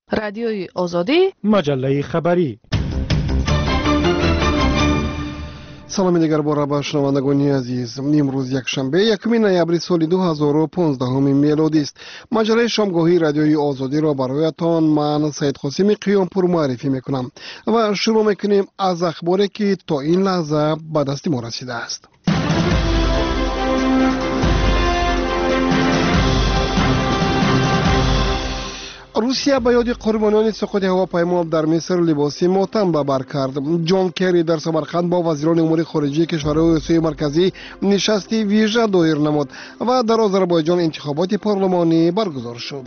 رادیوی آزادی، مجله خبری. سلام دیگر بار با شنوندگان عزیز. امروز یک شنبه 1 نوامبر سال 2015 میلادی است. مجله شامگاهی رادیوی آزادی را برایتان من سید قاسمی قیامپور معرفی میکنم و شروع میکنیم از اخباری که تا این لحظه به دست ما رسیده است. روسیه به یاد قربانیان سقوط هواپیما در مصر لباسی ماتم به بر کرد. جان کری در سمرقند با وزیران امور خارجه کشورهای آسیای مرکزی نشستی ویژه دایر نمود و در آذربایجان انتخابات پارلمانی برگزار شد.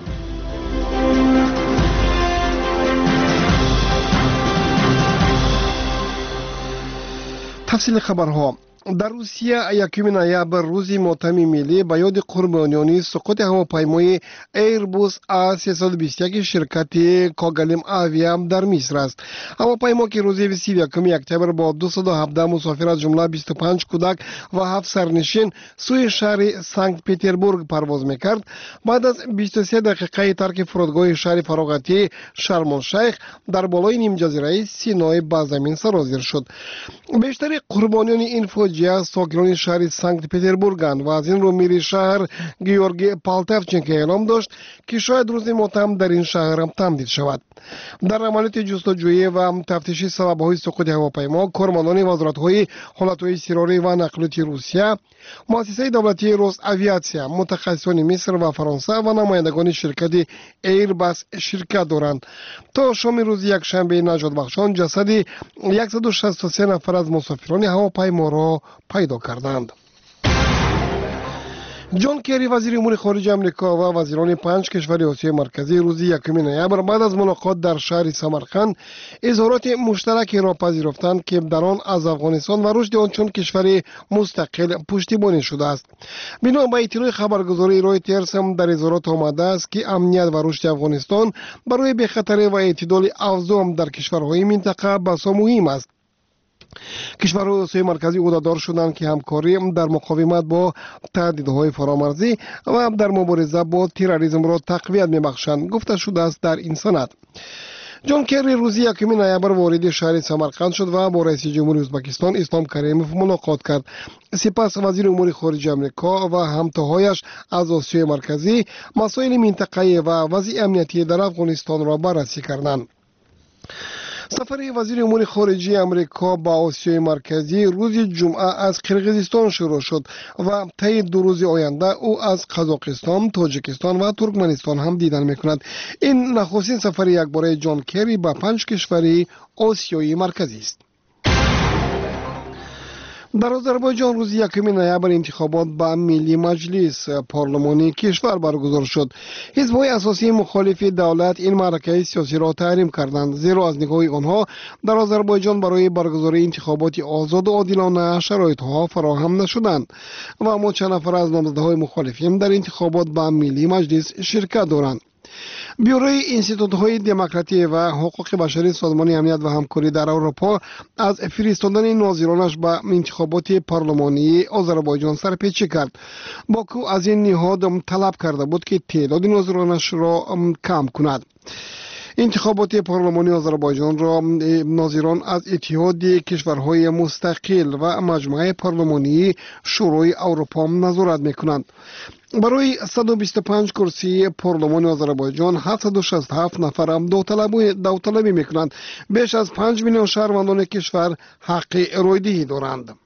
تفصیل خبرها. در روسیه 1 نوامبر روزی ماتم ملی به یاد قربانیان سقوط هواپیمای ایربوس A321 شرکت کاگالیم آویا در مصر است. هواپیما که روز 21 اکتبر با 217 مسافر از جمله 25 کودک و 7 سرنشین سوی شهر سنت پترزبورگ پرواز میکرد، بعد از 23 دقیقه ترک فرودگاه شهر فراغتی شرم الشیخ در بالای نیم جزیره سینای به زمین سرازیر شد. بیشتر قربانیان این فوجیه ساکنان شهر سنت پترزبورگند و از این رو میری شهر گیورگی پالتفچنکو اعلام داشت که شاید روز ماتم در این شهر هم تمدید شود. در عملیات جستجویی و تفتیشی سبب‌های سقوط هواپیما، کارمندان وزارت‌های حالت‌های اضطراری و نقلیاتی روسیه، مؤسسه دولتی روس آویاسیا، متخصصان مصر و فرانسه و نمایندگان شرکت ایرباس شرکت دارند. تا شام روز یک شنبه نجات بخشان جسد 163 نفر از مسافران هواپیما را پیدا کردند. جان کری وزیر امور خارجه آمریکا و وزیران 5 کشور آسیای مرکزی روز 1 نوامبر بعد از ملاقات در شهر سمرقند اظهارات مشترکی را پذیرفتند که در آن از افغانستان و رشد آن چون کشور مستقل پشتیبانی شده است. بنا به اطلاع خبرگزاری رویترز در اظهارات آمده است که امنیت و رشد افغانستان برای بخطری و اعتدال اوضاع در کشورهای منطقه بسا مهم است. کشورهای آسیای مرکزی عهده‌دار شدند که همکاری در مقاومت با تهدیدهای فرامرزی و در مبارزه با تروریسم را تقویت می‌بخشند، گفته شده است در این سند. جان کری روز 1 نوامبر وارد شهر سمرقند شد و با رئیس جمهور ازبکستان اسلام کریموف ملاقات کرد. سپس وزیر امور خارجه آمریکا و همتاهایش از آسیای مرکزی مسائل منطقه‌ای و وضع امنیتی در افغانستان را بررسی کردند. سفر وزیر امور خارجه آمریکا با آسیای مرکزی روز جمعه از قرقیزستان شروع شد و طی 2 روز آینده او از قزاقستان، تاجیکستان و ترکمنستان هم دیدن میکند. این نخستین سفر یکباره جان کری به 5 کشور آسیای مرکزی است. در آذربایجان روز 1 نوامبر انتخابات به ملی مجلس پارلمانی کشور برگزار شد. حزب‌های اساسی مخالف دولت این معرکه سیاسی را تحریم کردند، زیرا از نگاه آنها در آذربایجان برای برگزاری انتخابات آزاد و عادلانه شرایط‌ها فراهم نشدند و اما چند نفر از نامزدهای مخالفین در انتخابات به ملی مجلس شرکت دارند. بیوروی انستیتوت‌های دموکراسی و حقوق بشری سازمان امنیت و همکاری در اروپا از فرستادن ناظرانش به انتخابات پارلمانی آذربایجان سرپیچی کرد. باکو از این نهاد طلب کرده بود که تعداد ناظرانش را کم کند. انتخابات پارلمانی آذربایجان را ناظران از اتحاد کشورهای مستقل و مجمع پارلمانی شورای اروپا نظارت می‌کنند. برای 125 کرسی پارلمان آذربایجان 767 نفر هم داوطلبی می‌کنند. بیش از 5 میلیون شهروندان کشور حق رایدهی دارند.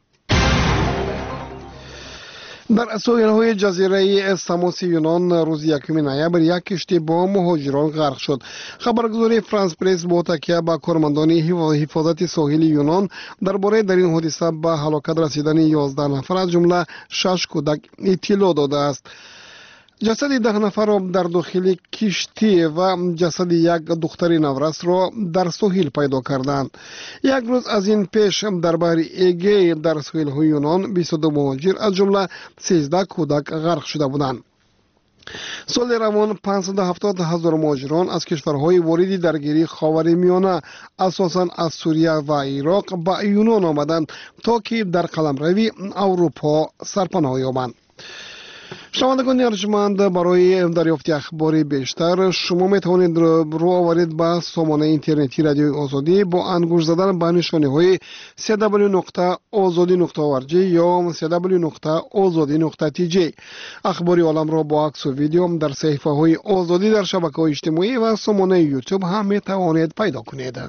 در ساحل‌های جزیره ساموس یونان روز 1 نوامبر یک کشتی با مهاجران غرق شد. خبرگزاری فرانس پرس با تکیه به کارمندان حفاظت ساحلی یونان درباره در این حادثه به هلاکت رسیدن 11 نفر از جمله 6 کودک اطلاع داده است. جسد 10 نفر را در داخل کشتی و جسد یک دختر نورس را در ساحل پیدا کردند. یک روز از این پیش در بحر ایگه در ساحل یونان 22 مهاجر از جمله 13 کودک غرق شده بودند. سال روان 570,000 مهاجران از کشورهای واردی درگیری خاورمیانه اساساً از سوریه و عراق به یونان آمدند تا که در قلمرو اروپا سرپناه یابند. شنوندگان ارجمند، برای دریافت اخبار بیشتر شما میتوانید رو آورید به سامانه اینترنتی رادیوی آزادی با انگوش زدن به نشانه‌های www.azadi.org یا www.azadi.tj. اخبار عالم را با عکس و ویدیو در صفحه‌های آزادی در شبکه‌های اجتماعی و سامانه یوتیوب هم میتوانید پیدا کنید.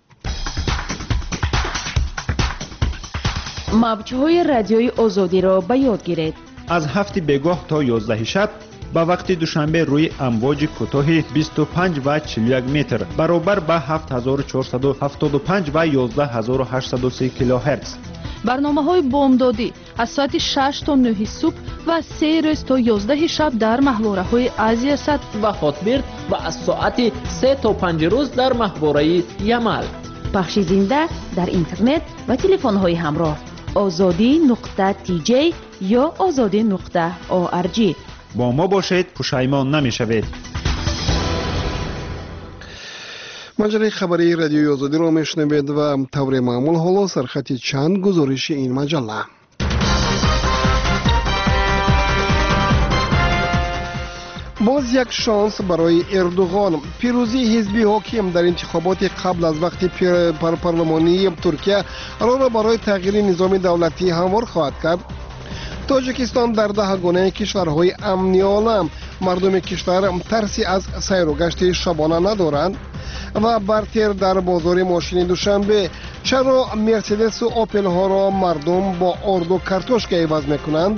موج‌های رادیوی آزادی را به یاد گیرید. از 7 بگاه تا 11 شب به وقت دوشنبه روی امواج کوتاه 25 و 41 متر برابر به 7475 و 11803 کیلوهرتز. برنامه‌های بامدادی از ساعت 6 تا 9 صبح و 3 روز تا 11 شب در محوره‌های آسیا صد و خاطبرد و از ساعت 3 تا 5 روز در محوره یمل. پخش زنده در اینترنت و تلفن‌های همراه azadi.tj یا azadi.org. با ما باشید، پشیمان نمی‌شوید. مجله خبری رادیوی آزادی را میشنوید و طور معمول حالا سرخط چند گزارش این مجله. باز یک شانس برای اردوغان. پیروزی حزب حاکم در انتخابات قبل از وقت پارلمانی ترکیه را برای تغییر نظام دولتی هموار خواهد کرد. تاجیکستان در 10 گونه کشورهای امنی عالم. مردم کشور ترسی از سیر و گشت شبانه ندارند. و برتر در بازار ماشین دوشنبه. چرا مرسدس و اپل ها را مردم با آرد و کارتوشکا عوض میکنند؟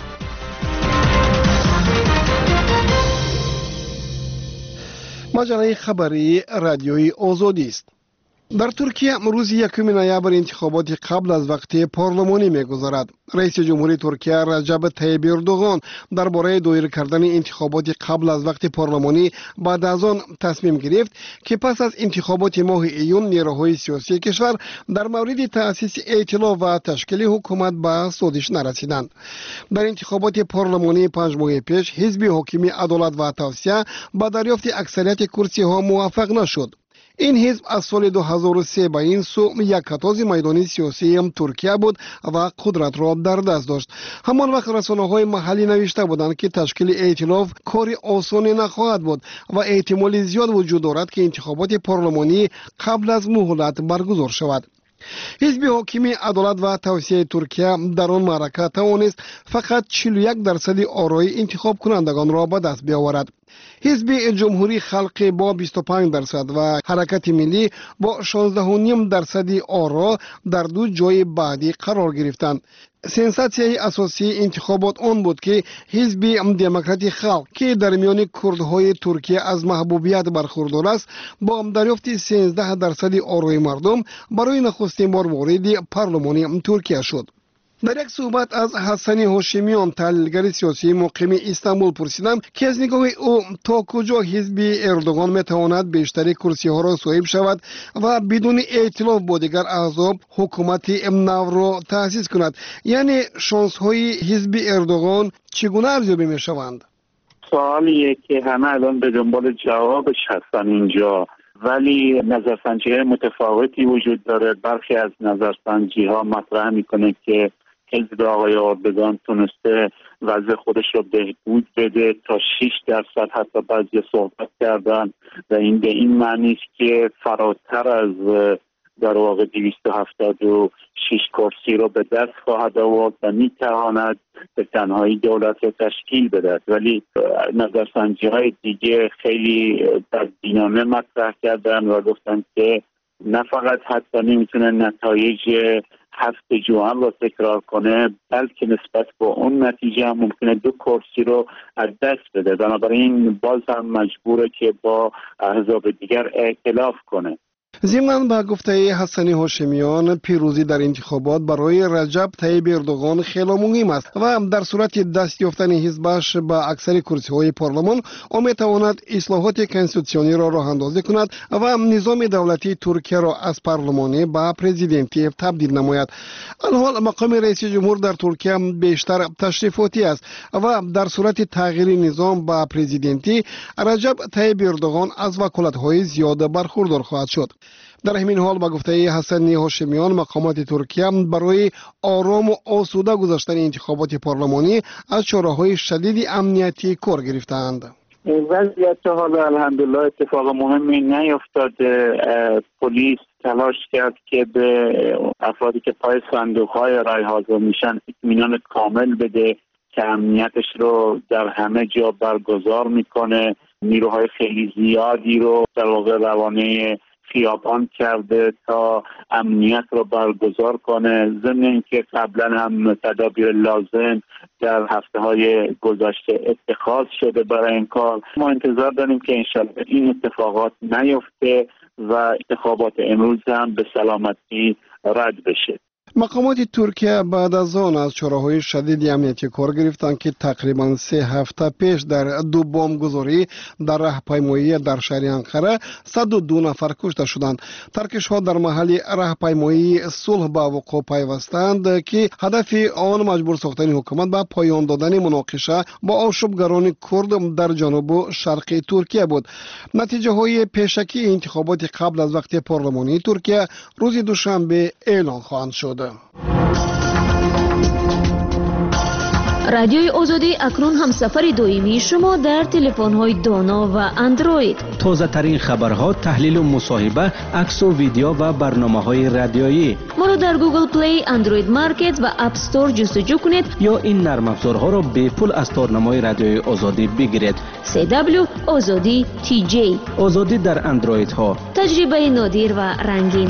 مجله خبری رادیوی آزادی است. در ترکیه روز 1 نوامبر انتخابات قبل از وقت پارلمانی می‌گذرد. رئیس جمهوری ترکیه رجب طیب اردوغان درباره دایر کردن انتخابات قبل از وقت پارلمانی بعد از آن تصمیم گرفت که پس از انتخابات ماه ایون نیروهای سیاسی کشور در مورد تأسیس ائتلاف و تشکیل حکومت به سودش نرسیدند. در انتخابات پارلمانی 5 ماه پیش حزب حاکم عدالت و توسعه با دریافت اکثریت کرسی‌ها موفق نشد. این حزب از سال 2003 به این سو یک کتاز میدانی سیاسی ترکیه بود و قدرت را در دست داشت. همان وقت رسانه‌های محلی نوشته بودند که تشکیل ائتلاف کاری آسان نخواهد بود و احتمال زیاد وجود دارد که انتخابات پارلمانی قبل از مهلت برگزار شود. حزب حاکم عدالت و توسعه ترکیه در آن معرکه توانست فقط 41% آرای انتخاب کنندگان را به دست بیاورد. حزب جمهوری خلق با 25% و حرکت ملی با 16.5% آرا در دو جای بعدی قرار گرفتند. سنساسیای اساسی انتخابات آن بود که حزب دموکرات خلق که در میان کردهای ترکیه از محبوبیت برخوردار است با دریافت 13% آرای مردم برای نخستین بار وارد پارلمان ترکیه شد. در یک صحبت از حسن هاشمیان تحلیلگر سیاسی مقیم استانبول پرسیدم که از نگاه او تا کجا حزب اردوغان میتواند بیشتر کرسی ها را صاحب شود و بدون ائتلاف با دیگر احزاب حکومت نو را تأسیس کند. یعنی شانس های حزب اردوغان چگونه ارزیابی میشوند؟ سوالیه که همه الان به دنبال جوابش هستن اینجا، ولی نظرسنجی های متفاوتی وجود داره. برخی از نظرسنجی ها مطرح میکنه که حزب آقای اردوغان تونسته وضع خودش رو بهبود بده تا 6%، حتی بعضی صحبت کردن و این به این معنی است که فراتر از در واقع 276 کرسی رو به دست خواهد آورد و میتواند به تنهایی دولت رو تشکیل بدهد. ولی نظرسنجی های دیگه خیلی بدبینانه مطرح کردن و گفتن که نه فقط حتی نمیتونه نتایج 7 ژوئن رو تکرار کنه، بلکه نسبت با اون نتیجه هم ممکنه 2 کرسی رو از دست بده. بنابراین باز هم مجبوره که با احزاب دیگر ائتلاف کنه. ضمن به گفته حسن هاشمیان پیروزی در انتخابات برای رجب طیب اردوغان خیلی مهم است و در صورت دست یافتن حزبش به اکثر کرسی‌های پارلمان او میتواند اصلاحات کنستیتوسیونی را راه اندازی کند و نظام دولتی ترکیه را از پارلمانی به پرزیدنتی تبدیل نماید. الحال مقام رئیس جمهور در ترکیه بیشتر تشریفاتی است و در صورت تغییر نظام به پرزیدنتی رجب طیب اردوغان از وکالت‌های زیاد برخوردار خواهد شد. در همین حال با گفته حسن هاشمیان مقامات ترکیه برای آرام و آسوده گذاشتن انتخابات پارلمانی از چاره‌های شدید امنیتی کار گرفتند. وضعیت حالا الحمدلله اتفاق مهمی نیفتاده. پلیس تلاش کرد که به افرادی که پای صندوق‌های رای حاضر میشن اطمینان کامل بده که امنیتش رو در همه جا برگزار میکنه. نیروهای خیلی زیادی رو در واقع روانه خیابان کرده تا امنیت رو برگزار کنه. ضمن اینکه قبلا هم تدابیر لازم در هفته‌های گذشته اتخاذ شده برای این کار. ما انتظار داریم که انشالله این اتفاقات نیفته و انتخابات امروز هم به سلامتی رد بشه. مقامات ترکیه بعد از آن از چاره‌های شدید امنیتی کار گرفتند که تقریبا 3 هفته پیش در 2 بمبگذاری در راهپیمایی در شهر انقره 102 نفر کشته شدند. ترکش‌ها در محل راهپیمایی صلح به وقوع پیوستند که هدف آن مجبور ساختن حکومت به پایان دادن مناقشه با آشوبگران کرد در جنوب و شرق ترکیه بود. نتیجه های پیشکی انتخابات قبل از وقت پارلمانی ترکیه روز دوشنبه اعلان خواهند شد. رادیوی آزادی اکنون هم سفر دائمی شما در تلفن‌های دانا و اندروید. تازه ترین خبرها، تحلیل و مصاحبه، عکس و ویدیو و برنامه‌های رادیویی. ما را در گوگل پلی، اندروید مارکت و اپ استور جستجو کنید یا این نرم افزارها را به پول از تارنمای رادیوی آزادی بگیرید. CW آزادی TJ. آزادی در اندروید ها. تجربه نادر و رنگین.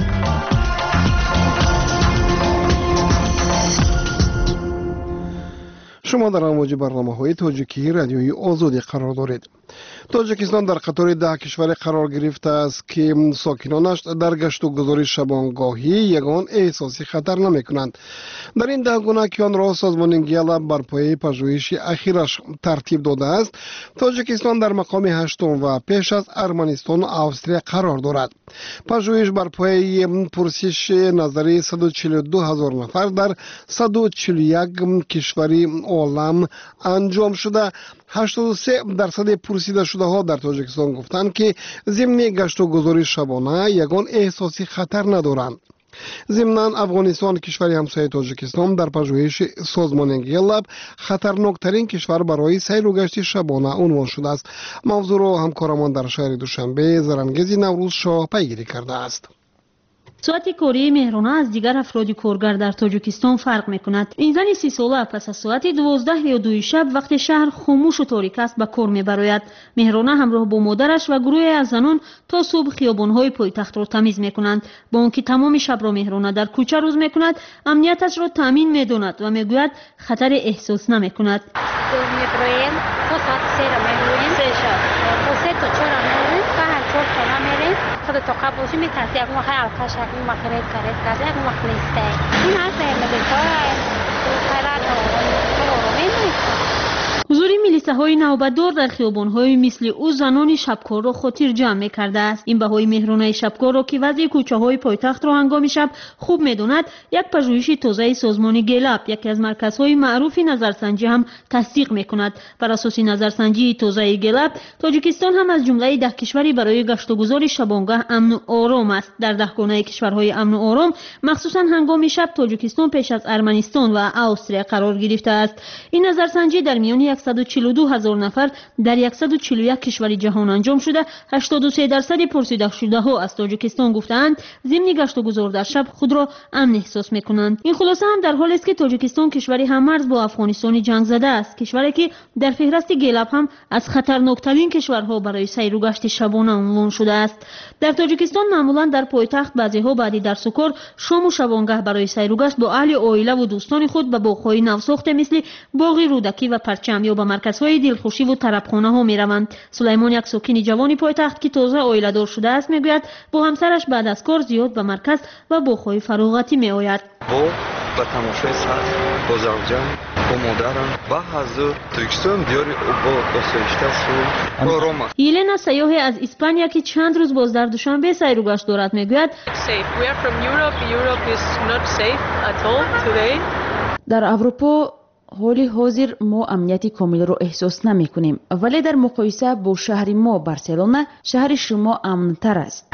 شما در امواج برنامه‌های تاجیکی رادیوی آزادی قرار دارید. تاجیکستان در قطار 10 کشور قرار گرفته است که ساکنانش در گشت و گذار شبانگاهی یگان احساسی خطر نمی‌کنند. در این 10 گونه که آن را سازمان گیلا بر پایه پژوهش اخیرش ترتیب داده است، تاجیکستان در مقام 8 و پیش از ارمنستان و استرالیا قرار دارد. پژوهش بر پایه پرسش نظری 142,000 نفر در 141 کشوری عالم انجام شده. 83% پرسیده شده ها در تاجیکستان گفتند که ضمن گشت و گذار شبانه یگان احساسی خطر ندارند. ضمناً افغانستان کشوری همسایه تاجیکستان در پژوهش سازمان گیلاب خطرناکترین کشور برای سیر و گشت شبانه عنوان شده است. موضوع را همکارمان در شهر دوشنبه زرنگیز نوروز شاه پیگیری کرده است. ساعت کاری مهرانه از دیگر افراد کارگر در تاجیکستان فرق می‌کند. این زن 30 ساله پس از ساعت 12 یا 2 شب وقتی شهر خاموش و تاریک است به کار می‌براید. مهرانه همراه با مادرش و گروهی از زنان تا صبح خیابان‌های پایتخت را تمیز می‌کنند. با آنکه تمام شب را مهرانه در کوچه روز می‌کند، امنیتش را تامین می‌داند و می‌گوید خطر احساس نمی‌کند. خودت قبل باشی میترسی اگه وقت الکش اگه وقت خرید کرده اگه وقت نیسته این هست مدرسه خیرات رو حضور میلیسه‌های نوبتدار در خیابان‌های مثل او زنان شبکار را خاطر جمع می‌کرده است. این بهای مهرانه شبکار را که وضع کوچه‌های پایتخت را هنگام شب خوب می‌داند، یک پژوهش تازه سازمان گلاب، یکی از مرکزهای معروف نظرسنجی هم تصدیق می‌کند. بر اساس نظرسنجی تازه گلاب، تاجیکستان هم از جمله 10 کشوری برای گشت و گذار شبانگاه امن و آرام است. در 10 گانه کشورهای امن و آرام، مخصوصاً هنگام شب، تاجیکستان پیش از ارمنستان و استرالیا قرار گرفته است. این نظرسنجی در میان 142,000 نفر در 141 کشور جهان انجام شده. 83% پرسیده شده ها از تاجیکستان گفتند ضمن گشت و گذار در شب خود را امن احساس میکنند. این خلاصه هم در حالی است که تاجیکستان کشوری هممرز با افغانستان جنگ زده است، کشوری که در فهرست گلاب هم از خطرناکترین کشورها برای سیر و گشت شبانه عنوان شده است. در تاجیکستان معمولا در پایتخت بعضیها بعد درس و کار شام و شبانگاه برای سیر و گشت با اهل و عائله و دوستان خود به باغ‌های نوساخته مثل باغ رودکی و پرچم یا به مرکزهای دلخوشی و طربخانه ها می روند. سلیمان، یک ساکن جوانی پایتخت که تازه عائله دار شده است، میگوید با همسرش بعد از کار زیاد به مرکز و باغ‌های فراغتی می آید. با تماشای سبز با زوجم با مادرم و حضور تاجیکستان دیاری با آسایشته و آرام است. یلنا سیاحی از اسپانیا که چند روز باز در دوشنبه سیر و گشت دارد میگوید در اروپا حالی حاضر ما امنیت کامل رو احساس نمی کنیم، ولی در مقایسه با شهر ما بارسلونا شهر شما امن‌تر است.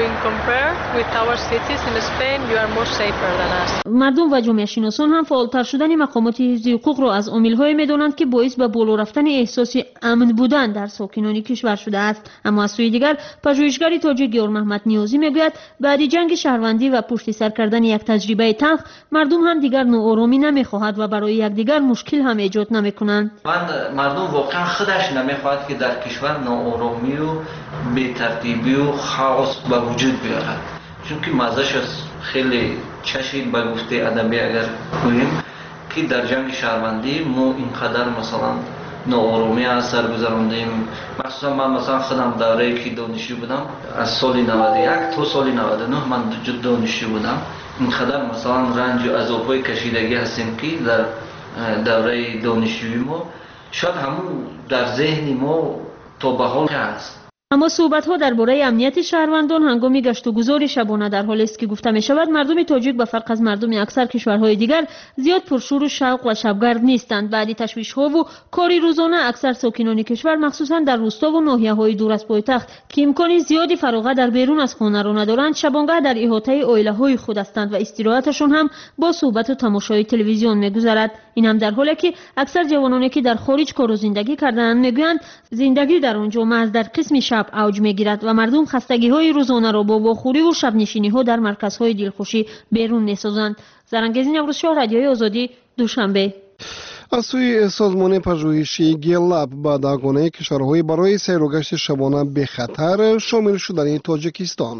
مردم و جامعه شناسان هم فعالتر شدن مقامات حفظی حقوق را از عامل‌هایی می‌دانند که باعث به بالا رفتن احساس امن بودن در ساکنان کشور شده است. اما از سوی دیگر پژوهشگر تاجر گیور محمد نیازی میگوید بعد جنگ شهروندی و پشت سر کردن یک تجربه تلخ مردم هم دیگر ناآرامی نمی‌خواهد و برای یکدیگر مشکل هم ایجاد نمی‌کنند. مردم واقعا خودش نمی‌خواهد که در کشور ناآرامی و بی‌ترتیبی و خاص به وجود بیارد، چون که مزهش خیلی چشید به گفته ادبی اگر بگوییم که در جنگ شهروندی ما اینقدر مثلا ناآرامی از سر گذراندیم. مخصوصا من مثلا خودم دوره‌ای که دانشجو بودم از سال 91 تا سال 99 من دانشجو بودم، اینقدر مثلا رنج و عذاب‌های کشیدگی هستیم که در دوره دانشجویی ما شاید همون در ذهن ما تا به حال هست. اما صحبت‌ها درباره امنیت شهروندان هنگام گشت و گذار شبانه در حالی است که گفته می‌شود مردم تاجیک به فرق از مردم اکثر کشورهای دیگر زیاد پرشور و شوق و شبگرد نیستند. بعد تشویش‌ها و کاری روزانه اکثر ساکنان کشور مخصوصا در روستا و ناحیه‌های دور از پایتخت که امکان زیادی فراغت در بیرون از خانه را ندارند شبانگاه در احاطه عائله‌های خود هستند و استراحتشان هم با صحبت و تماشای تلویزیون می‌گذرد. این هم در حالی که اکثر جوانانی که در خارج کار و زندگی کرده‌اند می‌گویند زندگی در آنجا محض در قسم شب اوج می‌گیرد و مردم خستگی‌های روزانه را با بخوری و شب نشینی‌ها در مرکزهای دلخوشی بیرون می‌سازند. زرنگزین امروزشاه رادیوی آزادی دوشنبه. از سوی سازمان پژوهشی گلاب با داگونه کشورهای برای سیر و گشت شبانه به خطر شامل شدن تاجیکستان.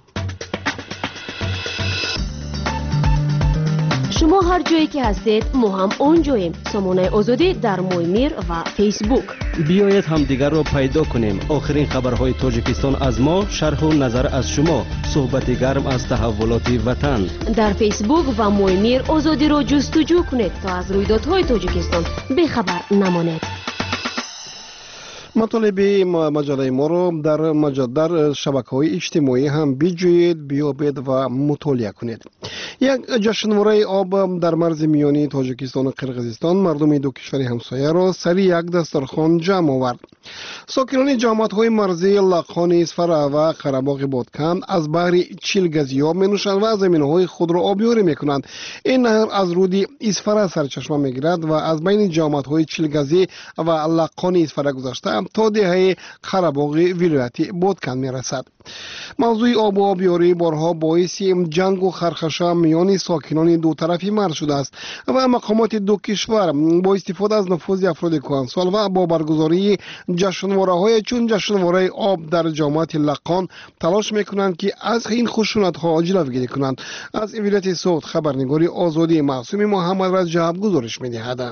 شما هر جایی که هستید ما هم اونجاییم. سامانه آزادی در مویمیر و فیسبوک. بیایید همدیگر را پیدا کنیم. آخرین خبرهای تاجیکستان از ما، شرح و نظر از شما، صحبت گرم از تحولات وطن. در فیسبوک و مویمیر آزادی را جستجو کنید تا از رویدادهای تاجیکستان بخبر نمانید. مطالب مجله ما را در شبکه‌های اجتماعی هم بجویید، بیابید و مطالعه کنید. یک جشنواره آب در مرز میانی تاجیکستان و قرقیزستان مردم دو کشور همسایه را سر یک دسترخوان جمع آورد. ساکنان جامعه‌های مرزی لاقان اسفره و قره‌باغ بادکند از بحر چیلگزی آب می‌نوشند و از زمین‌های خود را آبیاری می‌کنند. این نهر از رود اسفره سرچشمه می‌گیرد و از بین جامعه‌های چیلگزی و لاقان اسفره گذشته تا دهه قره‌باغ ولایت بادکند می‌رسد. موضوع آب و آبیاری بارها باعث جنگ و خرخشه میان ساکنان دو طرفی مرز شده است و مقامات دو کشور با استفاده از نفوذ افراد کهنسال و با برگزاری جشنواره‌های چون جشنواره آب در جامعه لاقان تلاش میکنند که از این خشونت‌ها جلوگیری کنند. از ولایت سوت خبرنگاری آزادی معصومی محمد رجب گزارش می‌دهد.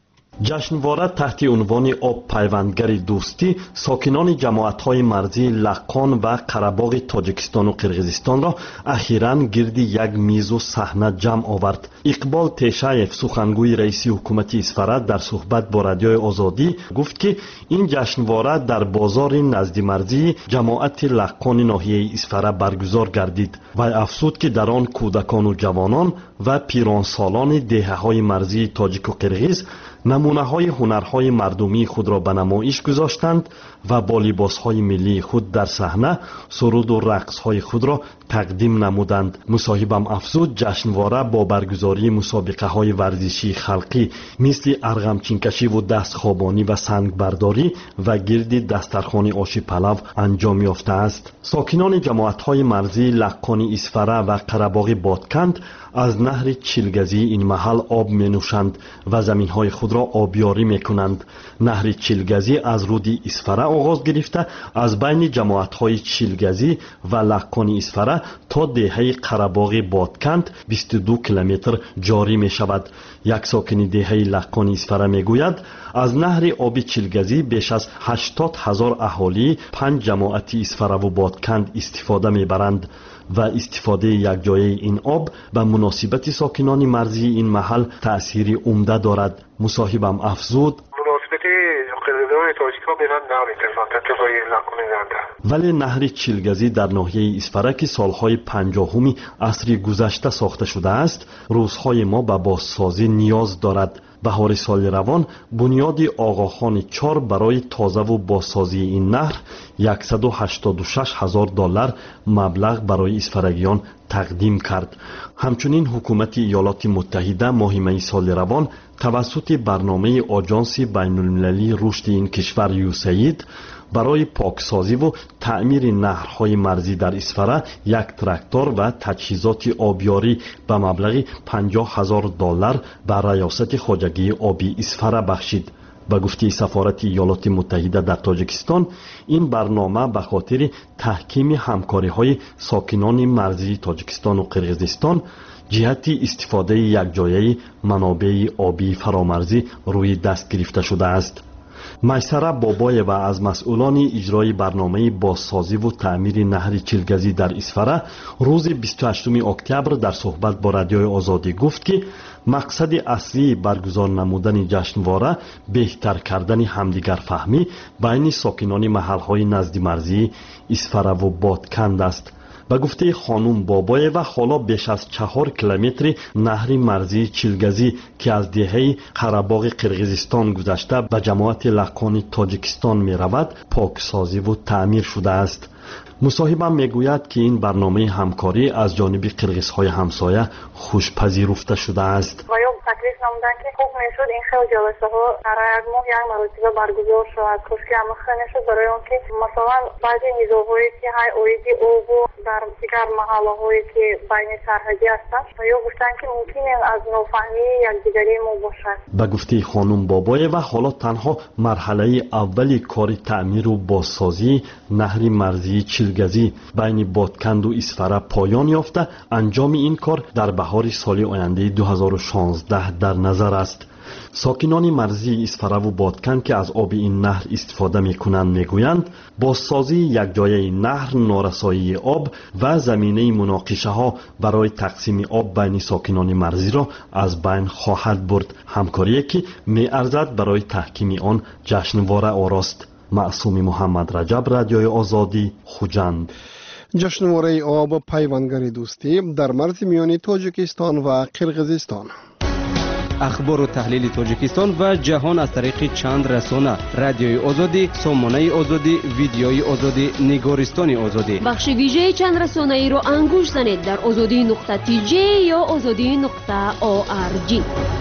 جشنواره تحت عنوان آب پیوندگری دوستی ساکنان جماعت‌های مرزی لاقان و قره‌باغ تاجیکستان و قرقیزستان را اخیراً گرد یک میز و صحنه جمع آورد. اقبال تیشایف سخنگوی رئیس حکومت اسفره در صحبت با رادیوی آزادی گفت که این جشنواره در بازار نزد مرزی جماعت لاقان ناحیه اسفره برگزار گردید و افزود که در آن کودکان و جوانان و پیرانسالان دهه‌های مرزی تاجیک و قرقیز نمونه‌های هنرهای مردمی خود را به نمایش گذاشتند و با لباسهای ملی خود در صحنه سرود و رقصهای خود را تقدیم نمودند. مصاحبم افزود جشنواره با برگزاری مسابقه‌های ورزشی خلقی مثل ارغمچینکشی و دستخوابانی و سنگبرداری و گرد دسترخوان آش پلو انجام یافته است. ساکنان جماعت‌های مرزی لاقان اسفره و قره‌باغ بادکند از نهر چیلگزی این محل آب می نوشند و زمین‌های خود را آبیاری می کنند. نهر چیلگزی از رود اسفره آغاز گرفته از بین جماعت‌های چیلگزی و لاقان اسفره تا دهه قره‌باغ بادکند 22 کیلومتر جاری می شود. یک ساکن دهه لاقان اسفره می گوید از نهر آب چیلگزی بیش از 80,000 اهالی 5 جماعت اسفره و بادکند استفاده می برند و استفاده یک جایه این آب به مناسبت ساکنان مرزی این محل تأثیر عمده دارد. مصاحبم افزود مناسبت قرقیزستان تاجیک ولی نهر چیلگزی در ناحیه اصفره که سالهای 50 عصر گذشته ساخته شده است، روزهای ما به بازسازی نیاز دارد. بهار سال روان بنیاد آقاخان 4 برای تازه و بازسازی این نهر $186,000 مبلغ برای اصفرگیان تقدیم کرد. همچنین حکومت ایالات متحده ماه می سال روان توسط برنامه آژانس بین المللی رشد این کشور یوسید برای پاکسازی و تعمیر نهرهای مرزی در اصفره یک تراکتور و تجهیزات آبیاری به مبلغ $50,000 به ریاست خواجگی آبی اصفره بخشید. به گفته سفارت ایالات متحده در تاجیکستان، این برنامه به خاطر تحکیم همکاری‌های ساکنان مرزی تاجیکستان و قرقیزستان جهت استفاده یکجایی منابع آبی فرامرزی روی دست گرفته شده است. میسره بابایو از مسئولان اجرای برنامه بازسازی و تعمیر نهر چیلگزی در اصفره روز 28 اکتبر در صحبت با رادیوی آزادی گفت که مقصد اصلی برگزار نمودن جشنواره بهتر کردن همدیگر فهمی بین ساکنان محلهای نزد مرزی اصفره و بادکند است. به گفته خانم بابایو حالا بیش از 4 کیلومتر نهر مرزی چیلگزی که از دهه قره‌باغ قرقیزستان گذشته به جماعت لقان تاجیکستان می رود پاکسازی و تعمیر شده است. مصاحبم میگوید که این برنامه همکاری از جانب قرقیزهای همسایه خوش پذیرفته شده است. تکلیف نمودن که خوب میشد این خیلی جلسه ها در یک ماه یک مرتبه برگزار شود، کشکی هم خیلی شد برای اون که مثلا بعضی نیروهایی که های اویدی اوبو در دیگر محله هایی که بین سرحدی هستند یا گفتن که ممکنه از نوفهمی یکدیگری ما باشد. به گفته خانم بابایو حالا تنها مرحله اولی کار تعمیر و بازسازی نهر مرزی چیلگزی بین بادکند و اصفره پایان یافته، انجام این کار در بهار سال آینده 2016 در نظر است. ساکنان مرزی اصفره و بادکند که از آب این نهر استفاده می کنند می گویند بازسازی یکجایی نهر نارسایی آب و زمینه مناقشه ها برای تقسیم آب بین ساکنان مرزی را از بین خواهد برد. همکاری که می ارزد برای تحکیم آن جشنواره آراست. معصوم محمد رجب، رادیوی آزادی، خوجند. جشنواره آب پیوندگری دوستی در مرز میان تاجیکستان و قرقیزستان. اخبار و تحلیل تاجیکستان و جهان از طریق چند رسانه: رادیوی آزادی، سامانه آزادی، ویدیوی آزادی، نگارستان آزادی. بخش ویژه چند رسانه ای را انگوش زنید در azadi.tj یا azadi.org.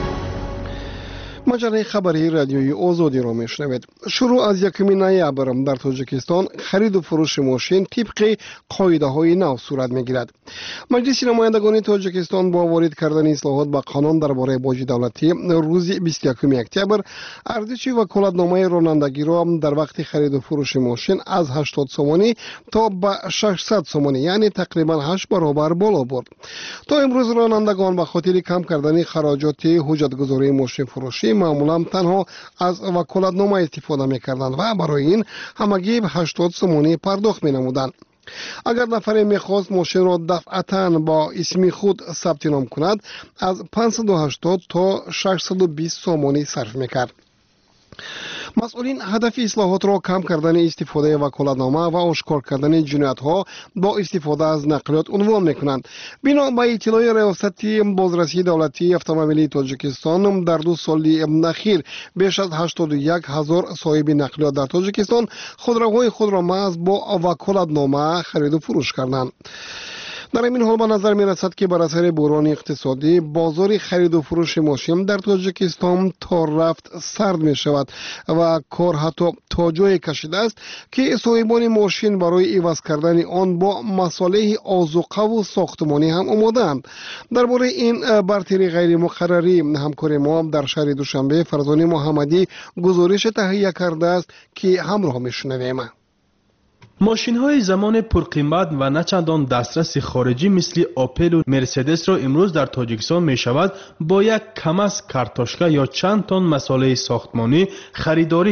مجله خبری رادیوی آزادی را میشنوید. شروع از 1 نوامبر در تاجیکستان خرید و فروش ماشین طبق قاعده های نو صورت میگیرد. مجلس نمایندگان تاجیکستان با وارد کردن اصلاحات به قانون درباره باج دولتی روز 21 اکتبر ارزش وکالتنامه رانندگی را در وقت خرید و فروش ماشین از 80 سومانی تا به 600 سومانی یعنی تقریبا 8 برابر بالا برد. تا امروز رانندگان به خاطر کم کردن خراجات حجتگذاری ماشین فروشی معمولا تنها از وکالتنامه استفاده می‌کردند و برای این همگی 80 سومانی پرداخت می‌نمودند. اگر نفر می‌خواست ماشین را دفعتاً با اسم خود ثبت نام کند از 580 تا 620 سومانی صرف می‌کرد. مسئولین هدف اصلاحات را کم کردن استفاده وکالتنامه و آشکار کردن جنایت‌ها با استفاده از نقلیات عنوان می‌کنند. بنا به اطلاع ریاست بازرسی دولتی اتومبیلی تاجیکستان در 2 سال اخیر بیش از 81,000 صاحب نقلیات در تاجیکستان خودروهای خود را محض با وکالتنامه خرید و فروش کردند. در این حال به نظر می رسد که بر اثر بحران اقتصادی بازار خرید و فروش ماشین در تاجیکستان تا رفت سرد می شود و کار حتی تا جای کشیده است که صاحبان ماشین برای عوض کردن آن با مصالح آذوقه و ساختمانی هم آماده‌اند. درباره این برتری غیر مقرری همکار ما در شهر دوشنبه فرزانه محمدی گزارش تهیه کرده است که همراه می‌شنویم. ماشین های زمان پرقیمت و نچندان دسترس خارجی مثل آپل و مرسدس را امروز در تاجیکستان می شود با یک کم از کارتوشکا یا چند تن مصالح ساختمانی خریداری کرد.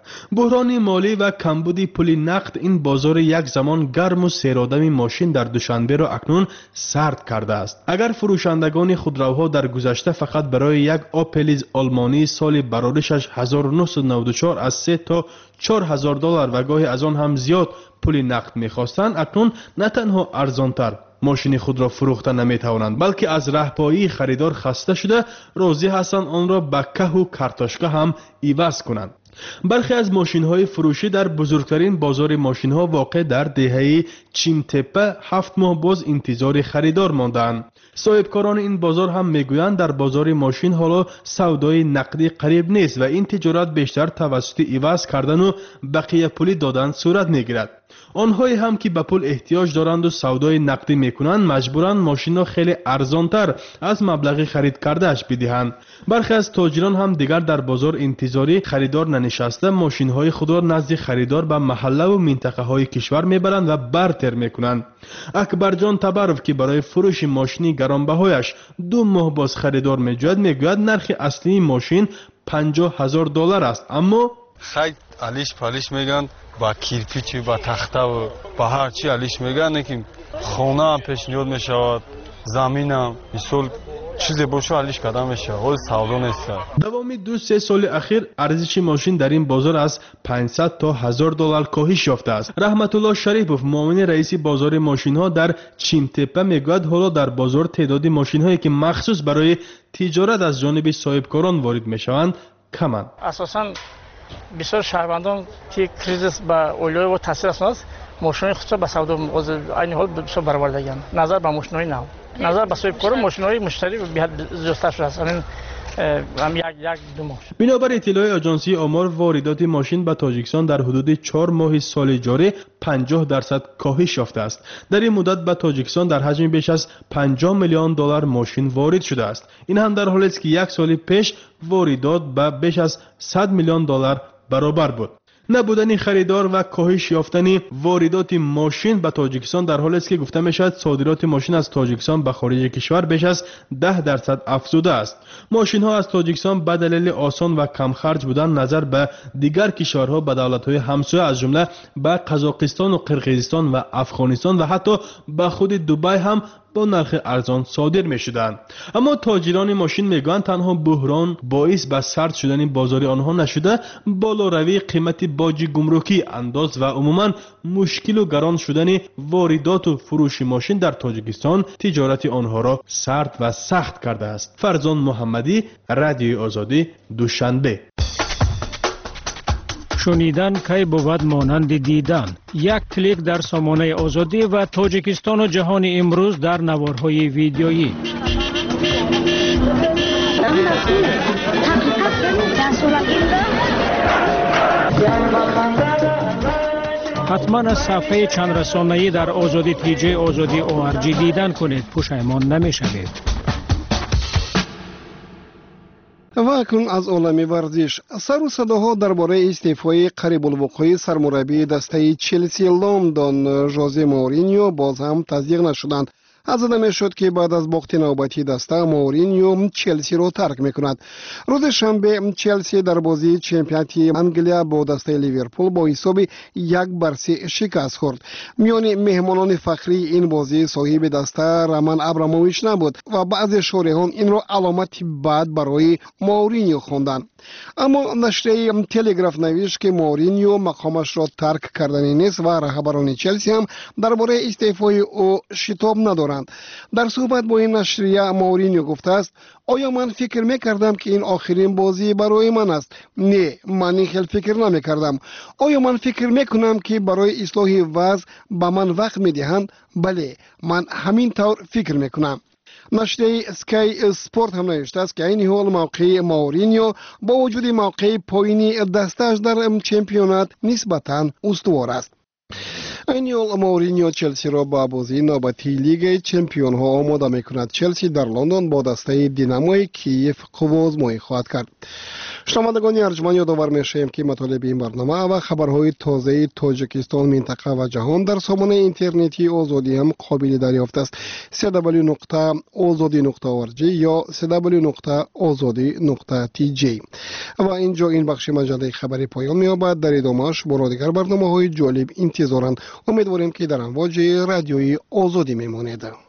بحران مالی و کمبود پول نقد این بازار یک زمان گرم و سیرآدم ماشین در دوشنبه را اکنون سرد کرده است. اگر فروشندگان خودروها در گذشته فقط برای یک آپل آلمانی سال برآوردش 1994 از 3 تا 4000 دلار و گاهی از آن هم زیاد پول نقد می‌خواستند، اکنون نه تنها ارزانتر ماشین خود را فروخته نمی‌توانند، بلکه از رهپایی خریدار خسته شده راضی هستند آن را به که و کارتاشکا هم عوض کنند. برخی از ماشین‌های فروشی در بزرگترین بازار ماشین‌ها واقع در دهه چیمتپه 7 ماه باز انتظار خریدار ماندند. صاحبکاران این بازار هم میگویند در بازار ماشین حالا سودای نقدی قریب نیست و این تجارت بیشتر توسط عوض کردن و بقیه پولی دادن صورت میگیرد. آنهایی هم که به پول احتیاج دارند و سودای نقدی میکنند مجبورند ماشین را خیلی ارزانتر از مبلغ خرید کردهش بدهند. برخی از تاجران هم دیگر در بازار انتظاری خریدار ننشسته ماشین های خود را نزد خریدار به محله و منطقه های کشور میبرند و برتر میکنند. اکبرجان تبروف که برای فروش ماشینی گرانبهایش 2 ماه باز خریدار میجوید میگوید نرخ اصلی ماشین 50,000 دلار است، اما خیلی علیش پالیش میگن با کیرپیچ و با تخته و با هر چی علیش میگن که خونه هم پیشنهاد میشود، زمین هم مثل چیزی باشه علیش کردن میشه، اول سودا نیست. دوامی 2-3 سال اخیر ارزش ماشین در این بازار از 500 تا 1000 دلار کاهش یافته است. رحمت الله شریفوف معاون رئیس بازار ماشین ها در چیمتپه میگوید حالا در بازار تعداد ماشین هایی که مخصوص برای تجارت از جانب صاحبکاران وارد میشوند کمند. اساساً بسیار شهروندان که کریزیس با اولوی و تاثیر است ماشین خصوصا به سودا مغازه این حال بسیار برآوردگان نظر به ماشین‌های نو نظر به صاحبکاران ماشین‌های مشتری به حد زیادتر شده است. هم یک دو ماه. بنابر اطلاع آژانسی آمار واردات ماشین به تاجیکستان در حدود 4 ماه سال جاری 50% کاهش یافته است. در این مدت به تاجیکستان در حجم بیش از 50 میلیون دلار ماشین وارد شده است. این هم در حالی است که یک سال پیش واردات به بیش از 100 میلیون دلار برابر بود. نبودن خریدار و کاهش یافتن واردات ماشین به تاجیکستان در حالی است که گفته میشد صادرات ماشین از تاجیکستان به خارج کشور بیش از 10% افزوده است. ماشین ها از تاجیکستان به دلیل آسان و کم خرج بودن نظر به دیگر کشورها به دولت‌های همسایه از جمله به قزاقستان و قرقیزستان و افغانستان و حتی به خود دبی هم با نرخ ارزان صادر می شدند. اما تاجران ماشین میگویند تنها بحران باعث به سرد شدن بازار آنها نشده، بالا روی قیمت باج گمرکی انداز و عموما مشکل و گران شدن واردات و فروش ماشین در تاجیکستان تجارت آنها را سرد و سخت کرده است. فرزان محمدی، رادیوی آزادی، دوشنبه. شنیدن کی بود مانند دیدن. یک کلیک در سامانه آزادی و تاجیکستان و جهان امروز در نوارهای ویدیویی. حتما از صفحه چند رسانه‌ای در آزادی تیجی آزادی ORG دیدن کنید، پشیمان نمی‌شوید. و اکنون از عالم ورزش سر و صداها درباره استعفای قریب الوقوع سرمربی دسته چلسی لندن ژوزه مورینیو باز هم تصدیق نشدند. از زده شد که بعد از باخت نوبتی دسته مورینیو چلسی را ترک میکند. روز شنبه چلسی در بازی چمپیونات انگلیا با دسته لیورپول با حساب 1-3 شکست خورد. میان مهمانان فخری این بازی صاحب دسته رومان ابراموویچ نبود و بعضی شارحان این را علامت بد برای مورینیو خواندند. اما نشریه تلگراف نوشت که مورینیو مقامش را ترک کردنی نیست و رهبران چلسی هم درباره استعفای او شتاب ندارند. در صحبت با این نشریه مورینیو گفته است: آیا من فکر میکردم که این آخرین بازی برای من است؟ نه، من این خیلی فکر نمیکردم. آیا من فکر میکنم که برای اصلاح وضع به من وقت میدهند؟ بله، من همین طور فکر میکنم. نشریه اسکای اسپورت هم نوشته است که این حال موقع مورینیو با وجود موقع پایینی دستش در چمپیونات نسبتاً استوار است. این حال مورینیو چلسی را با بازی نوبتی لیگ چمپیون ها آماده میکند. چلسی در لندن با دسته دیناموی کیف قوازمایی خواهد کرد. شنوندگان ارجمند یادآور میشیم که مطالب این برنامه و خبرهای تازه تاجیکستان، منطقه و جهان در سامانه اینترنتی آزادی هم قابل دریافت است. www.azadi.org یا www.azadi.tj. و اینجا این بخش مجله خبری پایان می‌یابد. در ادامه‌اش با دیگر برنامه‌های جالب انتظارند. امیدواریم که در امواج رادیوی آزادی میمانید.